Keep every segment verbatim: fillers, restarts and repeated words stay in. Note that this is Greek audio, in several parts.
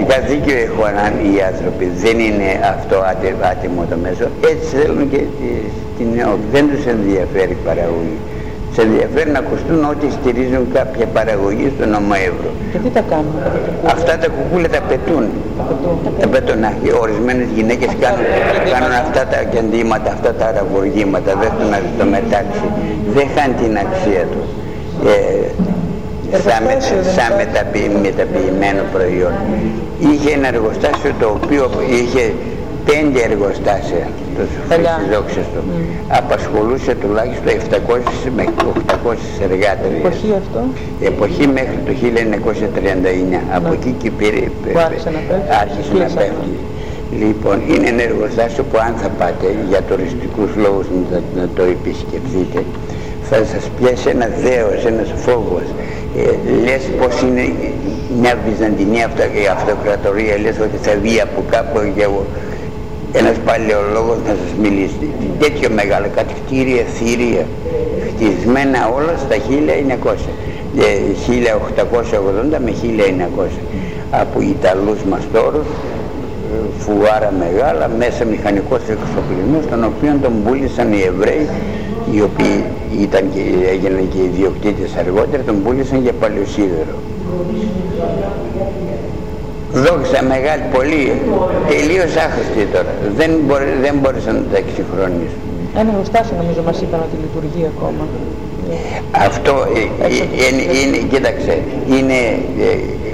Φυσικά δίκιο έχουν οι άνθρωποι, δεν είναι αυτό άτιμο το μέσο. Έτσι θέλουν και την ΕΟΚ. Δεν τους ενδιαφέρει η παραγωγή. Τους ενδιαφέρει να ακουστούν ότι στηρίζουν κάποια παραγωγή στον Ομοεύρο. Και τι τα κάνουν αυτά τα κουκούλια? Αυτά τα κουκούλια τα πετούν. Τα πετούν. Ορισμένες γυναίκες κάνουν, κάνουν αυτά τα κεντήματα, αυτά τα αραβουργήματα. Δεν το να το μετάξει. Δεν χάνει την αξία του. Ε, σαν, με, σαν μεταποι, μεταποιημένο προϊόν. Είχε ένα εργοστάσιο το οποίο είχε πέντε εργοστάσια στις δόξες του. Mm. Απασχολούσε τουλάχιστον επτακόσιες με οκτακόσιες εργάτες. Εποχή αυτό? Εποχή μέχρι το χίλια εννιακόσια τριάντα εννιά. Mm. Από εκεί και πήρε, άρχισε να πέφτει. Άρχισε να πέφτει. Λοιπόν, είναι ένα εργοστάσιο που αν θα πάτε για τουριστικούς λόγους να, να το επισκεφθείτε, θα σας πιάσει ένα δέος, ένας φόβος. Ε, λες πως είναι μια βυζαντινή αυτο, αυτοκρατορία, λες ότι θα βγει από κάπου και ένας παλαιολόγος να σας μιλήσει. Τέτοιο μεγάλο, κάτι κτίρια, θήρια, χτισμένα όλα στα χίλια εννιακόσια, χίλια οκτακόσια ογδόντα με χίλια εννιακόσια. Από Ιταλούς μαστόρους, φουάρα μεγάλα, μέσα μηχανικός εξοπλισμός, τον οποίο τον πούλησαν οι Εβραίοι, οι οποίοι ήταν και, έγιναν και οι ιδιοκτήτες αργότερα, τον πούλησαν για παλαιοσίδερο. Δόξα μεγάλη, πολύ, τελείως άχρηστη τώρα. Δεν, μπορεί, δεν μπόρεσαν να τα εξυγχρονίσουν. Ένα εργοστάσιο νομίζω μας είπαν ότι λειτουργεί ακόμα. Αυτό ε, ε, είναι, είναι, κοίταξε, είναι ε,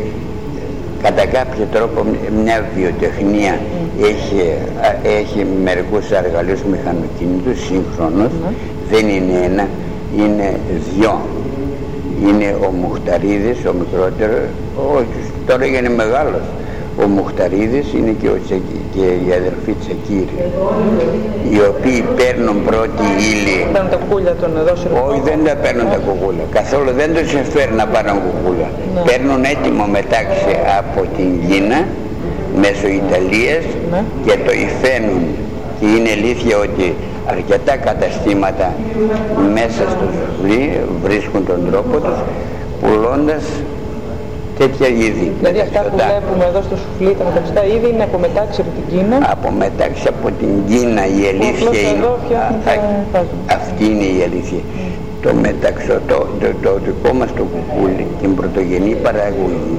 κατά κάποιο τρόπο μια βιοτεχνία. Mm. Έχει, έχει μερικούς εργαλείους μηχανοκίνητους σύγχρονους. Mm. Δεν είναι ένα, είναι δυο. Είναι ο Μουχταρίδης, ο μικρότερος, όχι, τώρα έγινε μεγάλος. Ο Μουχταρίδης είναι και, ο Τσεκ, και η αδερφή Τσεκύρη, οι οποίοι παίρνουν πρώτη ύλη. Παίρνουν τα κουκούλια των εδώ σε Όχι, δεν τα παίρνουν τα κουκούλια. Καθόλου δεν τους εφέρουν να πάρουν κουκούλια. Ναι. Παίρνουν έτοιμο μετάξι από την Κίνα, μέσω Ιταλίας, ναι. Και το υφαίνουν. Και είναι αλήθεια ότι αρκετά καταστήματα μέσα στο σουφλί βρίσκουν τον τρόπο τους πουλώντας τέτοια είδη. Δηλαδή αυτά που βλέπουμε εδώ στο σουφλί, τα μεταξυτά είδη, είναι από μετάξι από την Κίνα. Από μετάξι από την Κίνα, η αλήθεια είναι. Α, α, αυτή είναι η αλήθεια. Mm. Το μεταξωτό, το, το, το δικό μας το κουκούλι, την πρωτογενή παραγωγή,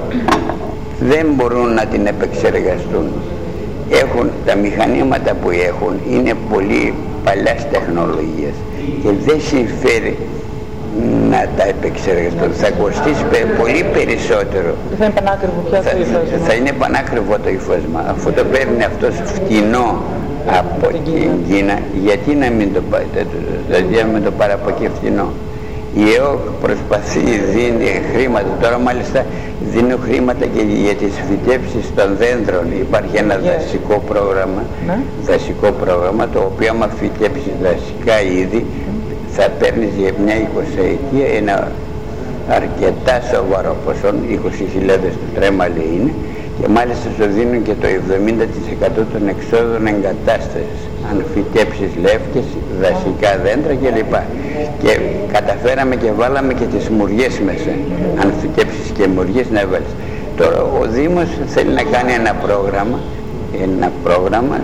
δεν μπορούν να την επεξεργαστούν. Έχουν, τα μηχανήματα που έχουν είναι πολύ παλιάς τεχνολογίας και δεν συμφέρει να τα επεξεργαστούν. Θα κοστίσει πολύ περισσότερο. Θα είναι πανάκριβο πια το υφάσμα. Θα είναι πανάκριβο το υφάσμα. Αφού το παίρνει αυτός φτηνό από την Κίνα, γιατί να μην το πάρει, δηλαδή να μην το πάρει από εκεί φτηνό. Η ΕΟΚ προσπαθεί, δίνει χρήματα, τώρα μάλιστα δίνουν χρήματα και για τις φυτέψεις των δέντρων. Υπάρχει ένα yes. δασικό πρόγραμμα, ναι. δασικό πρόγραμμα, το οποίο άμα φυτέψεις δασικά είδη, θα παίρνεις για μια εικοσαετία ένα αρκετά σοβαρό ποσό, είκοσι χιλιάδες το τρέμαλι είναι, και μάλιστα σου δίνουν και το εβδομήντα τοις εκατό των εξόδων εγκατάστασης, αν φυτέψεις λεύκες, δασικά δέντρα κλπ. Και καταφέραμε και βάλαμε και τις μουριές μέσα, αν φυτέψεις και μουριές να βάλεις. Τώρα ο Δήμος θέλει να κάνει ένα πρόγραμμα, ένα πρόγραμμα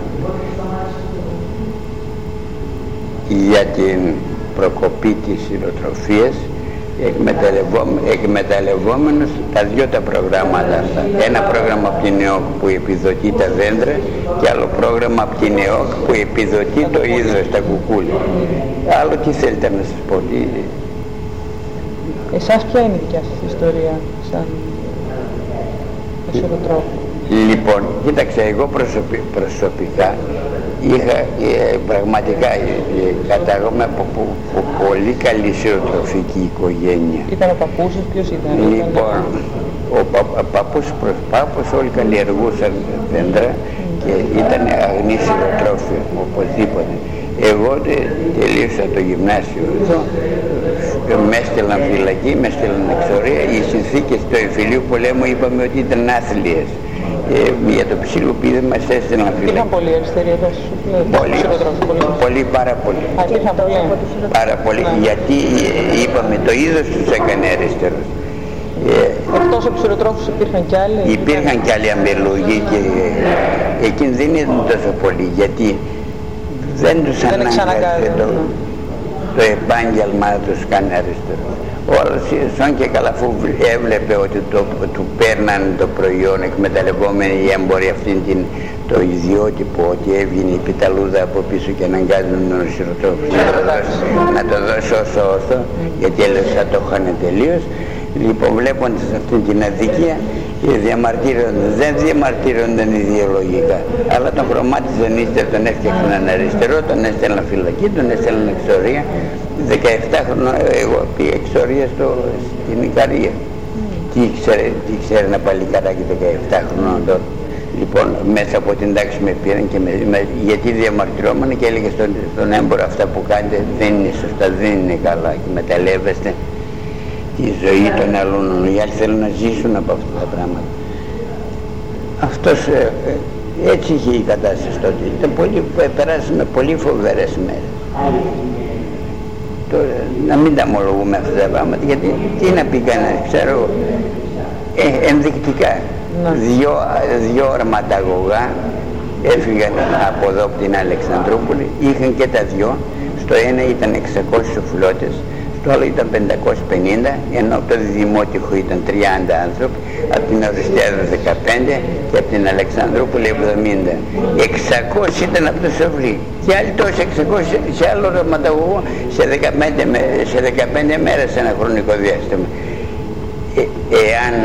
για την προκοπή της υλοτροφίας, εκμεταλλευόμενος τα δυο τα προγράμματα αυτά. Ένα πρόγραμμα από την ΕΟΚ που επιδοτεί τα δέντρα και άλλο πρόγραμμα από την ΕΟΚ που επιδοτεί το είδος, τα κουκούλια. Άλλο τι θέλετε να σας πω. Τι... Εσάς ποια είναι η δικιά σας ιστορία σαν μεσολοτρόφο? Λοιπόν, κοίταξε, εγώ προσωπι, προσωπικά είχα ε, πραγματικά ε, κατάγομαι από, από, από πολύ καλή σειροτροφική οικογένεια. Ήταν ο παππούς σας, ποιος ήταν? Λοιπόν, ο πα, παππούς προς πάπους όλοι καλλιεργούσαν δέντρα και ήταν αγνή σειροτρόφοι, οπωσδήποτε. Εγώ τε, τελείωσα το γυμνάσιο εδώ, με έστελναν φυλακή, με έστελναν εξορία. Οι συνθήκες του εμφυλίου πολέμου είπαμε ότι ήταν άθλιες. Ε, για το ψιλοπίδι μας έστελναν φυλακή. Είχαν πολύ αριστεροί εδώ στους πολύ, πολύ, πάρα πολύ. Α, είχαν πολύ. Πάρα πολύ, γιατί είπαμε το είδος τους έκανε αριστερούς. Ε, εκτός Εκτός από ψηροτρόφους υπήρχαν κι άλλοι? Υπήρχαν κι άλλοι αμπελούγοι και εκείνοι δεν ήταν τόσο πολλοί, γιατί δεν τους ανάγκασε το, το επάγγελμα να τους κάνει αριστερό. Όλος σαν και καλά, αφού έβλεπε ότι το, του παίρναν το προϊόν εκμεταλλευόμενοι οι έμποροι αυτήν την, το ιδιότυπο, ότι έβγαινε η πιταλούδα από πίσω και αναγκάζουν τον σιρωτρόφο να το δώσει όσο όσο, γιατί έλεγε θα το είχαν τελείως. Λοιπόν, βλέποντας αυτήν την αδικία, δεν διαμαρτύρονταν ιδεολογικά, αλλά τον χρωμάτιζαν ύστερα, τον έφτιαξαν αριστερό, τον έστελναν φυλακή, τον έστελναν εξορία. δεκαεπτά χρονών εγώ πήγα εξορία στο, στην Ικαρία. Mm. Τι ξέρει, τι ξέρει ένα παλικαράκι δεκαεπτά χρονών τότε. Λοιπόν, μέσα από την τάξη με πήραν και με, με, γιατί διαμαρτυρόμουν και έλεγε στον, στον έμπορο, αυτά που κάνετε δεν είναι σωστά, δεν είναι καλά και μεταλλεύεστε τη ζωή των άλλων. Οι άλλοι θέλουν να ζήσουν από αυτά τα πράγματα. Αυτός ε, ε, έτσι είχε η κατάσταση τότε. Ήταν πολύ, περάσαμε πολύ φοβερές μέρες. Τώρα, να μην τα ομολογούμε αυτά τα πράγματα, γιατί τι να πει κανένα, ξέρω, ε, ενδεικτικά. Ναι. Δυο, δυο αρματαγωγά έφυγαν από εδώ από την Αλεξανδρούπολη, είχαν και τα δυο, στο ένα ήταν εξακόσιοι φλότες, στο άλλο ήταν πεντακόσιοι πενήντα, ενώ από το Δημότυχο ήταν τριάντα άνθρωποι, από την Οριστέδα δεκαπέντε και από την Αλεξανδρούπολη εβδομήντα. εξακόσιοι ήταν από το Σοφλή και άλλοι τόσοι εξακόσιοι σε άλλο αρματαγωγό σε δεκαπέντε, σε δεκαπέντε μέρες σε ένα χρονικό διάστημα. Ε, εάν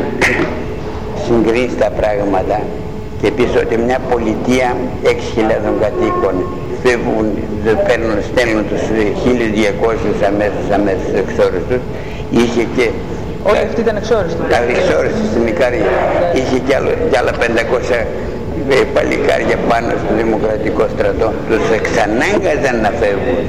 συγκρίνεις τα πράγματα και πεις ότι μια πολιτεία έξι χιλιάδων κατοίκων φεύγουν, παίρνουν, στέλνουν τους χίλια διακόσιους αμέσως αμέσως εξόριστους, είχε και όλοι αυτοί ήταν εξόριστοι. Τα εξόριστοι στην Ικαρία. Είχε και, άλλο, και άλλα πεντακόσια παλικάρια πάνω στο Δημοκρατικό στρατό. Τους εξανάγκαζαν να φεύγουν.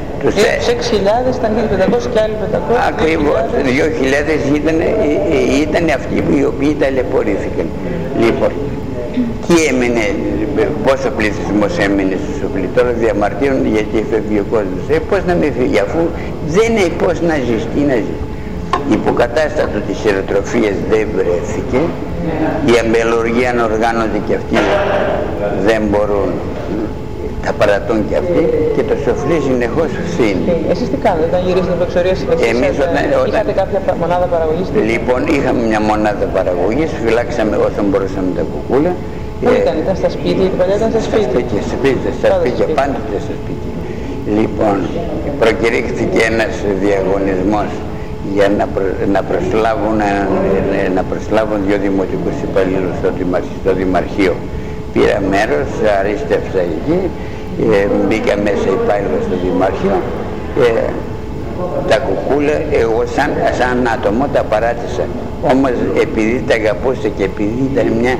έξι χιλιάδες ήταν χίλια πεντακόσιοι και άλλοι πεντακόσιοι. Ακριβώς, δύο χιλιάδες ήταν, ήταν αυτοί οι οποίοι ταλαιπωρήθηκαν. Λοιπόν, τι έμεινε, πόσο πληθυσμός έμεινε στους Σοφλή? Τώρα διαμαρτύρουν γιατί φεύγει ο κόσμος. Ε, πώς να μην φύγει, αφού δεν είναι πώς να ζεις, τι να ζεις. Υποκατάστατο της ιεροτροφίας δεν βρέθηκε, η αμπελουργία αν οργάνονται και αυτοί δεν μπορούν, τα παρατούν και αυτοί και το Σοφλή συνεχώς φθήνει. Εσείς τι κάνετε όταν γυρίσετε από εξορία συνεχώς? Εμείς όταν, όταν... Είχατε κάποια μονάδα παραγωγής? Λοιπόν, είχαμε μια μονάδα παραγωγής, φυλάξαμε όσο μπορούσαμε τα κουκούλα. Πού ε, ήταν, ήταν στα σπίτια, την παλιά ήταν στα σπίτια? Στα σπίτια, στα σπίτια, πάντοτε στα σπίτια. Λοιπόν, προκηρύχθηκε ένας διαγωνισμός για να, προ, να, προσλάβουν, να προσλάβουν δύο δημοτικούς υπαλλήλους στο, στο Δημαρχείο. Πήρα μέρος, αρίστευσα εκεί, ε, μπήκα μέσα υπάλληλος στο Δημαρχείο, ε, τα κουκούλα, εγώ σαν, σαν άτομο τα παράτησα. Όμως επειδή τα αγαπούσα και επειδή ήταν μια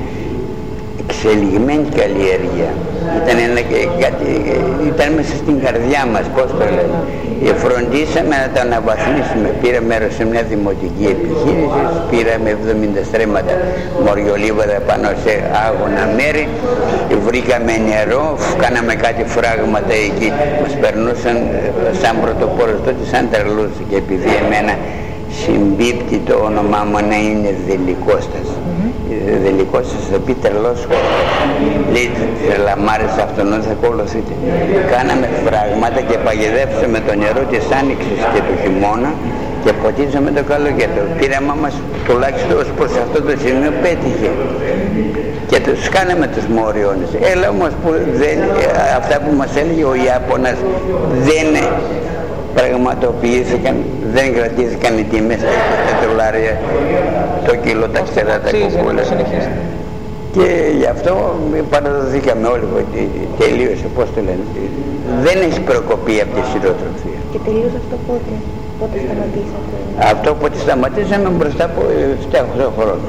εξελιγμένη καλλιέργεια, ήταν, ένα, κάτι, ήταν μέσα στην καρδιά μας, πώς το λέμε. Φροντίσαμε να τα αναβαθμίσουμε. Πήρα μέρος σε μια δημοτική επιχείρηση, πήραμε εβδομήντα στρέμματα μοριολίβαρα πάνω σε άγωνα μέρη, βρήκαμε νερό, κάναμε κάτι φράγματα εκεί, μας περνούσαν σαν πρωτοπόρος τότε σαν τρελούς, και επειδή εμένα συμπίπτει το όνομά μου να είναι Δελικώστας. Mm-hmm. Δελικώστας θα πει τρελός Κώστας. Λέει τρελαμάρες αυτόν, θα κολωθείτε. Κάναμε φράγματα και παγιδεύσαμε το νερό της άνοιξης και του χειμώνα και ποτίζαμε το καλοκαίρι. Το πείραμα μας τουλάχιστον ως προς αυτό το σημείο πέτυχε. Και τους κάναμε τους μοριώνες. Έλα όμως που δεν, αυτά που μας έλεγε ο Ιάπωνας δεν πραγματοποιήθηκαν, δεν κρατήθηκαν οι τιμές στα πετρολάρια το κιλό, τα ξερά, τα κουκούλα. Και γι' αυτό παραδοθήκαμε όλοι ότι τελείωσε, πώς το λένε. Δεν έχει προκοπεί από τη σειροτροφία. Και τελείωσε αυτό πότε, πότε σταματήσατε? Αυτό πότε σταματήσαμε μπροστά από επτά οκτώ χρόνια.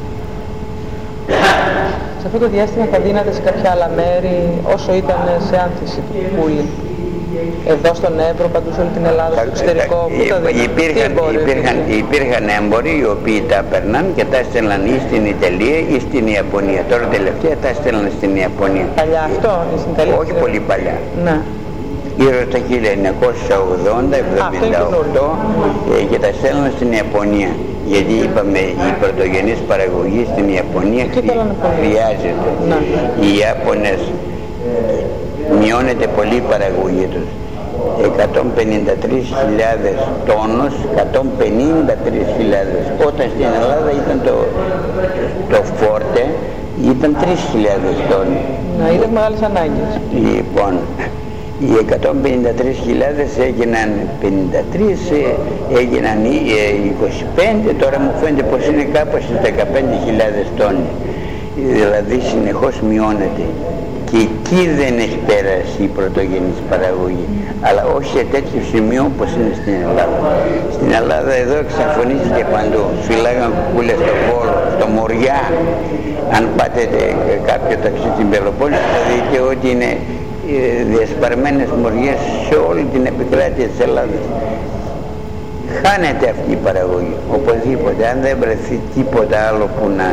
Σε αυτό το διάστημα θα δίνατε σε κάποια άλλα μέρη όσο ήταν σε άνθηση του πουλί? Εδώ στον Εύρο, παντού σε όλη την Ελλάδα, στο εξωτερικό, πού τα δίνατε? Υπήρχαν, υπήρχαν, υπήρχαν έμποροι οι οποίοι τα έπαιρναν και τα έστελναν ή στην Ιταλία ή στην Ιαπωνία. Τώρα τελευταία τα έστελναν στην Ιαπωνία. Παλιά αυτό, ή στην Ιταλία? Όχι πολύ παλιά. Ναι. Γύρω στα χίλια εννιακόσια ογδόντα εβδομήντα οκτώ και τα στέλνουν στην Ιαπωνία. Γιατί είπαμε η πρωτογενής παραγωγή στην Ιαπωνία χρειάζεται. Ναι. Οι Ιάπωνες μειώνεται πολύ η παραγωγή τους. εκατόν πενήντα τρεις χιλιάδες τόνους, εκατόν πενήντα τρεις χιλιάδες. Όταν στην Ελλάδα ήταν το, το φόρτε, ήταν τρεις χιλιάδες τόνοι. Να, είδες μεγάλες ανάγκες. Λοιπόν, οι εκατόν πενήντα τρεις χιλιάδες έγιναν πενήντα τρεις, έγιναν είκοσι πέντε, τώρα μου φαίνεται πως είναι κάπου στις δεκαπέντε χιλιάδες τόνοι. Δηλαδή συνεχώς μειώνεται. Και εκεί δεν έχει πέρασει η πρωτογενής παραγωγή, αλλά όχι σε τέτοιο σημείο όπως είναι στην Ελλάδα. Στην Ελλάδα εδώ εξαφανίστηκε παντού. Φυλάγαν κουκούλες στο Βόλο, στο Μοριά. Αν πάτε κάποιο ταξί στην Πελοπόννησο θα δείτε ότι είναι διασπαρμένες μοριές σε όλη την επικράτεια της Ελλάδας. Χάνεται αυτή η παραγωγή, οπωσδήποτε. Αν δεν βρεθεί τίποτα άλλο που να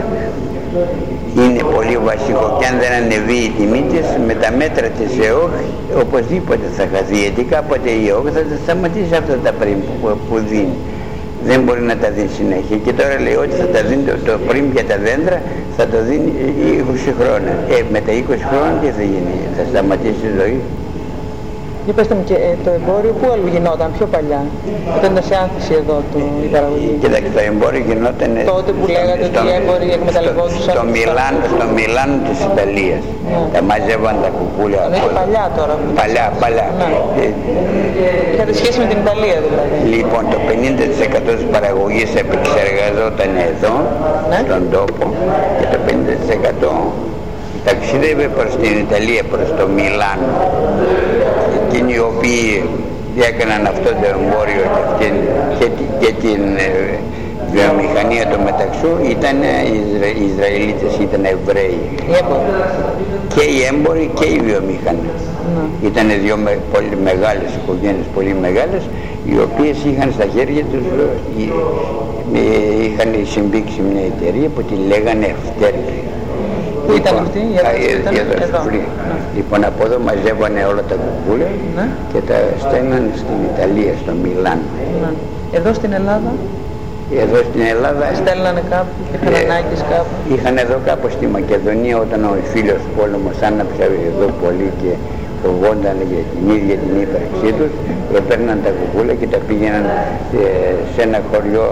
είναι πολύ βασικό και αν δεν ανεβεί η τιμή της, με τα μέτρα της ΕΟΧ οπωσδήποτε θα χαθεί, γιατί κάποτε η ΕΟΧ θα τα σταματήσει αυτά τα πριμ που, που δίνει. Δεν μπορεί να τα δίνει συνέχεια και τώρα λέει ότι θα τα δίνει το, το πριμ για τα δέντρα, θα το δίνει είκοσι χρόνια. Ε, με τα είκοσι χρόνια τι θα γίνει, θα σταματήσει η ζωή. Για πέστε μου, και ε, το εμπόριο πού αλλού γινόταν πιο παλιά, όταν ήταν σε άνθηση εδώ το, η παραγωγή? Κοιτάξτε, το εμπόριο γινόταν τότε που λέγατε ότι οι έμποροι εκμεταλλευόντουσαν στο, στο, Μιλάν, στο Μιλάνο της Ιταλίας. Ναι. Τα μαζεύαν τα κουκούλια. Είναι παλιά τώρα. Παλιά, παλιά. Ναι. Ε, είχατε σχέση με την Ιταλία δηλαδή? Λοιπόν, το πενήντα τοις εκατό της παραγωγής επεξεργαζόταν εδώ, ναι, στον τόπο, και το πενήντα τοις εκατό ταξίδευε προς την Ιταλία, προς το Μιλάνο. Εκείνοι οι οποίοι έκαναν αυτό το εμπόριο και, και, και την ε, βιομηχανία του μεταξού ήταν οι Ισρα, Ισραηλίτες, ήταν Εβραίοι. Και οι έμποροι και οι βιομηχανοί. Mm. Ήταν δύο με, πολύ μεγάλες οικογένειες, πολύ μεγάλες, οι οποίες είχαν στα χέρια τους, είχαν συμπήξει μια εταιρεία που τη λέγανε Ευτέρκη. Πού ήταν αυτή η εδώ? Λοιπόν, από εδώ μαζεύανε όλα τα κουκούλια, ναι, και τα στέλνανε στην Ιταλία, στο Μιλάνο. Ναι. Εδώ στην Ελλάδα? Εδώ στην Ελλάδα στέλνανε κάπου, είχαν ε, ανάγκες κάπου? Είχαν εδώ κάπου στη Μακεδονία, όταν ο φίλος πόλεμος άναψε εδώ πολύ και φοβόνταν για την ίδια την ύπαρξή τους, έπαιρναν τα κουκούλια και τα πήγαιναν ε, σε ένα χωριό,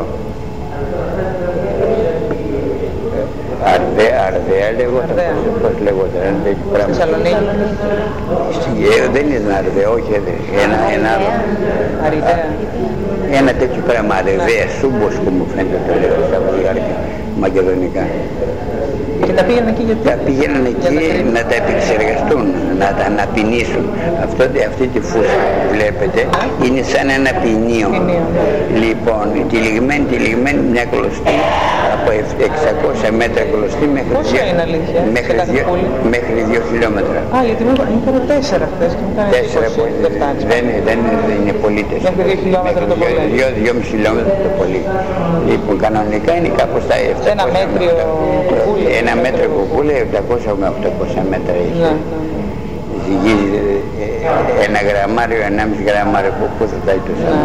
Αρδέα, Αρδέα λέγονταν, πώς λέγονταν, ένα τέτοιο πράγμα. Θεσσαλονίκη. Δεν είναι Αρδέα, όχι, ένα, ένα άλλο. Αριδέα. Ένα τέτοιο πράγμα, Αρδέα, Σούμπος που μου φαίνεται το λέω στα βουλγάρικα, μακεδονικά. Και τα πήγαιναν εκεί γιατί? Τα πήγαιναν εκεί να τα επεξεργαστούν, να τα αναπηνήσουν. Αυτό, αυτή τη φούστα που βλέπετε είναι σαν ένα ποινίο. Λοιπόν, τυλιγμένη, τυλιγμένη μια κλωστή από εξακόσια μέτρα κλωστή μέχρι, πόσο δύο, είναι αλήθεια, μέχρι, δύο, μέχρι δύο χιλιόμετρα. Α, γιατί μου έκανε τέσσερα χθες και μου έκανε τέσσερα, είκοσι, δεν φτάνει. Δεν, δεν, δεν είναι πολύ τέσσερα. Μέχρι δύο χιλιόμετρα το πολύ. Δύο, δυόμισι χιλιόμετρα το πολύ. Λοιπόν, κανονικά είναι κάπως στα επτακόσια. Ένα μέτριο κουκούλι. Ένα μέτρο κουκούλι, επτακόσια με οκτακόσια μέτρα έχει. Ναι, ναι. Ζυγίζει ένα γραμμάριο, ενάμιση γραμμάριο που θα τα έχει το σαν.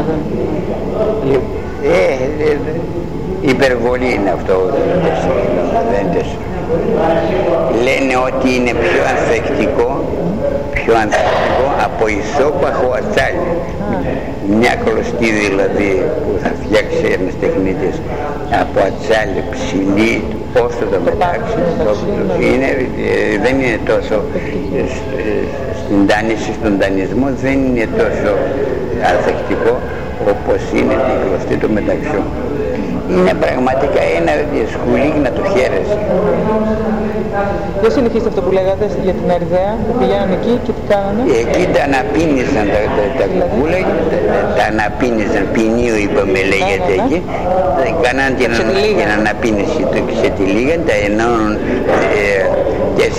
Ε, ε, υπερβολή είναι αυτό, δεν είναι τέσσερα. Λένε ότι είναι πιο ανθεκτικό, πιο ανθεκτικό από ισόπαχο ατσάλι. Μια κλωστή δηλαδή που θα φτιάξει ένας τεχνίτης από ατσάλι ψηλή, όσο το μετάξει, είναι, δεν είναι τόσο στην τάνηση, στον δανεισμό δεν είναι τόσο ανθεκτικό όπως είναι η κλωστή του μεταξιού. Είναι πραγματικά ένα σχουλί να το χαίρεσαι. Δεν συνεχίστε αυτό που λέγατε για την Αριδαία, που πηγαίναν εκεί και τι κάνανε? Εκεί τα αναπίνησαν τα, τα, τα κουκούλα, τα, τα αναπίνησαν, ποινίου είπαμε λέγεται ναι, ναι, εκεί, ναι. Κάναν την, την αναπίνηση, το ξετυλίγαν, τα ενώνουν ε, τέσσερα πέντε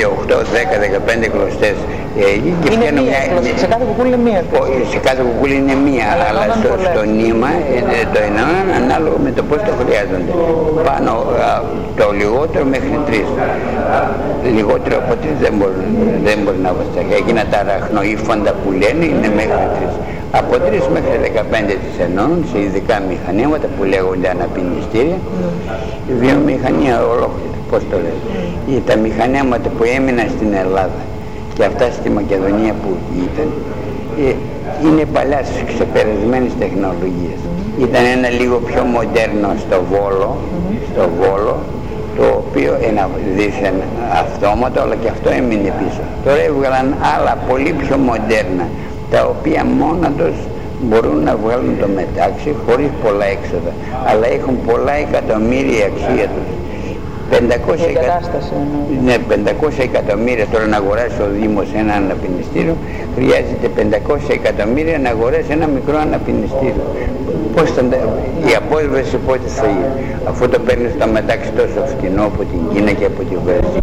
πέντε, οκτώ, δέκα, δεκαπέντε κλωστές εκεί και είναι φτιάχνω μία μια... κλωστή, σε κάθε κουκούλι είναι μία κλωστή. Σε κάθε κουκούλι είναι μία, αλλά, αλλά στο, στο νήμα το εννοούν ανάλογα με το πώς το χρειάζονται. Πάνω το λιγότερο μέχρι τρεις. Λιγότερο από τρεις δεν μπορεί, δεν μπορεί να βοηθάει. Εκείνα τα αραχνοήφαντα που λένε είναι μέχρι τρεις. Από τρεις μέχρι δεκαπέντε τις εννοούν σε ειδικά μηχανήματα που λέγονται αναπινιστήρια. Mm. Η βιομηχανία ολόκληρη, πώς το λένε. Mm. Τα μηχανήματα που έμειναν στην Ελλάδα και αυτά στη Μακεδονία που ήταν, είναι παλιάς ξεπερασμένες τεχνολογίες. Mm. Ήταν ένα λίγο πιο μοντέρνο στο Βόλο, mm. στο Βόλο, το οποίο ένα δίθεν αυτόματο, αλλά και αυτό έμεινε πίσω. Τώρα έβγαλαν άλλα πολύ πιο μοντέρνα, τα οποία μόνα τους μπορούν να βγάλουν το μετάξι χωρίς πολλά έξοδα, αλλά έχουν πολλά εκατομμύρια αξία τους. πεντακόσια, εκα... ναι, πεντακόσια εκατομμύρια τώρα να αγοράσει ο Δήμος ένα αναπινιστήριο, χρειάζεται πεντακόσια εκατομμύρια να αγοράσει ένα μικρό αναπινιστήριο. Πώς θα... η απόσβεση πότε θα γίνει, αφού το παίρνει στο μετάξι τόσο φτηνό από την Κίνα και από τη Βραζιλία.